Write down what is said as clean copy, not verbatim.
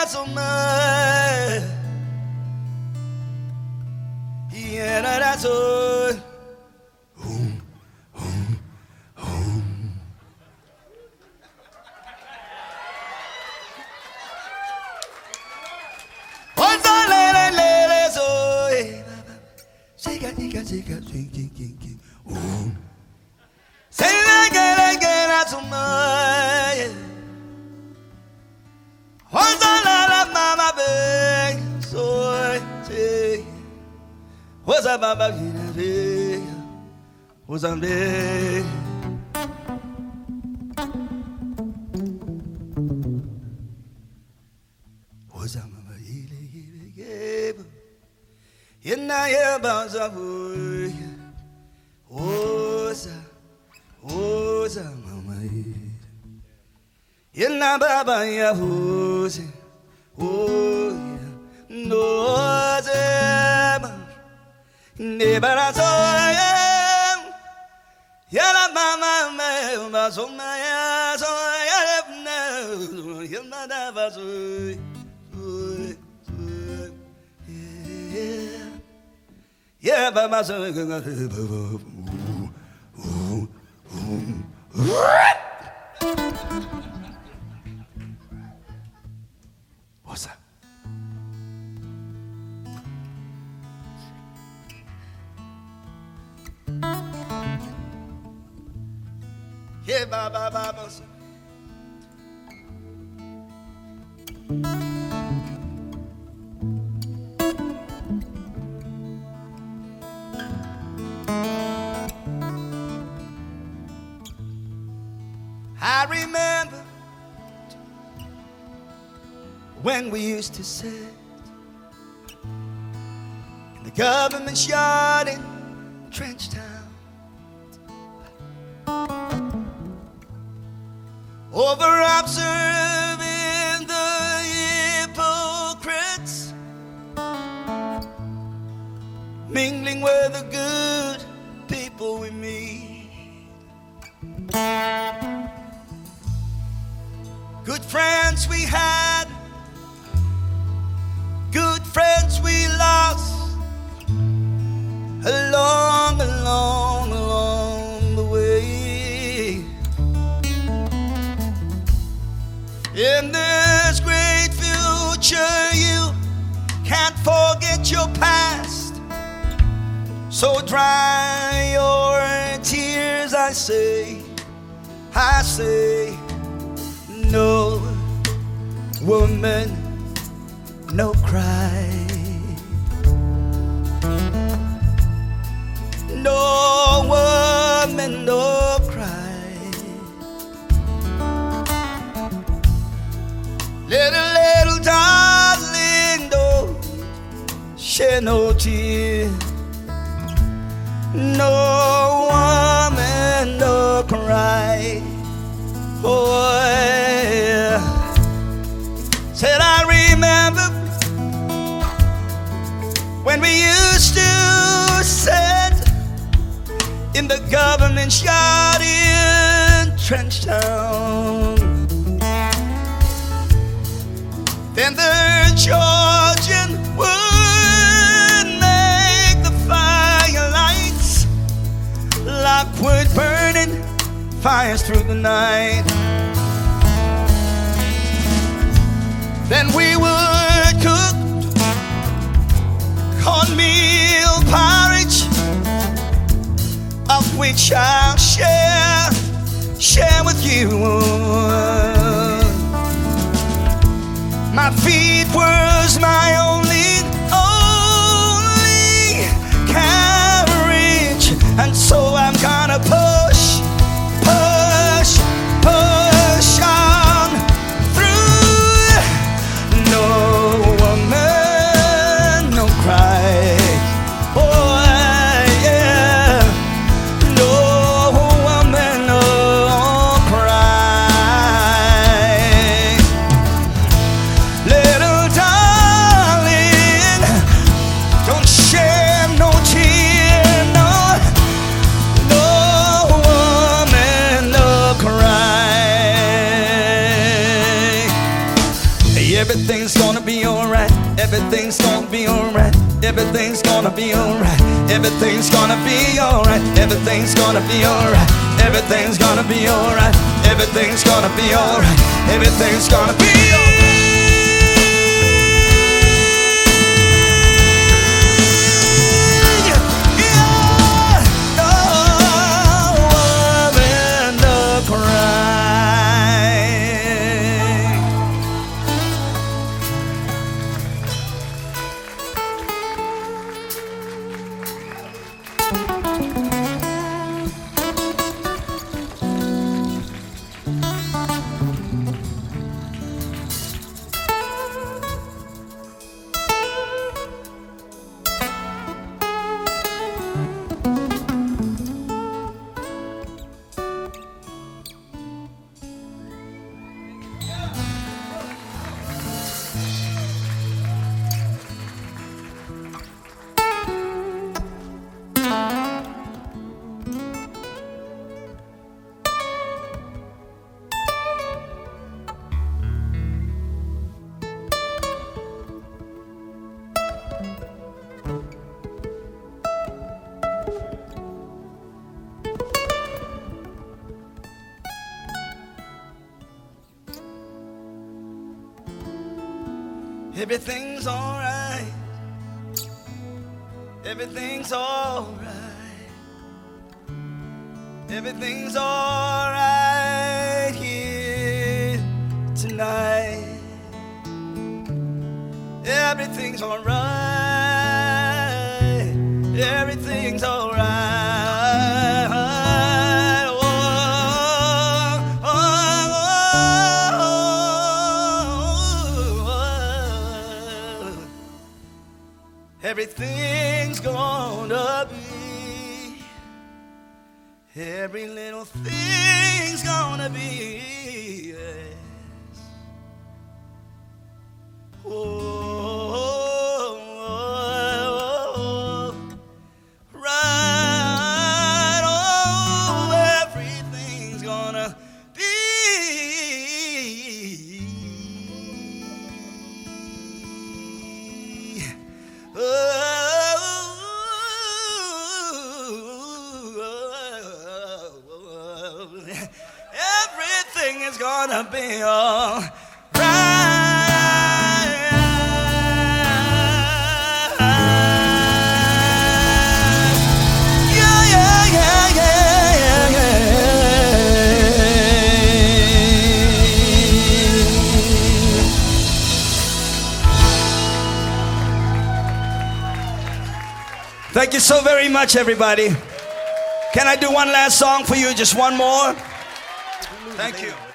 What's up? Yeah, ba. I remember when we used to sit in the government yard in Trenchtown, over observing the hypocrites, mingling with the good people we meet. Good friends we had, good friends we lost, along the way. In this great future you can't forget your past, so dry your tears, I say, no woman, no cry. No woman, no cry. Little darling, don't shed no tear. No woman, no cry. Oh, yeah. Said I remember when we used to sit in the government yard in Trenchtown. Then the Georgian would make the firelights like wood burning fires through the night. Then we would cook cornmeal porridge, of which I'll share with you. My feet was my only carriage, and so I'm gonna push on through. No woman, no cry. Oh yeah. No woman, no cry. Everything's gonna be alright. Everything's gonna be alright. Everything's gonna be alright. Everything's gonna be alright. Everything's gonna be alright. Everything's gonna be alright. Everything's alright. Everything's alright. Everything's alright here tonight. Everything's alright. Everything's alright. Everything's gonna be, every little thing's gonna be, yes. Oh, right, oh, everything's gonna be. Everything is gonna be all right. Yeah, yeah, yeah, yeah, yeah, yeah. Thank you so very much, everybody. Can I do one last song for you? Just one more? Thank you.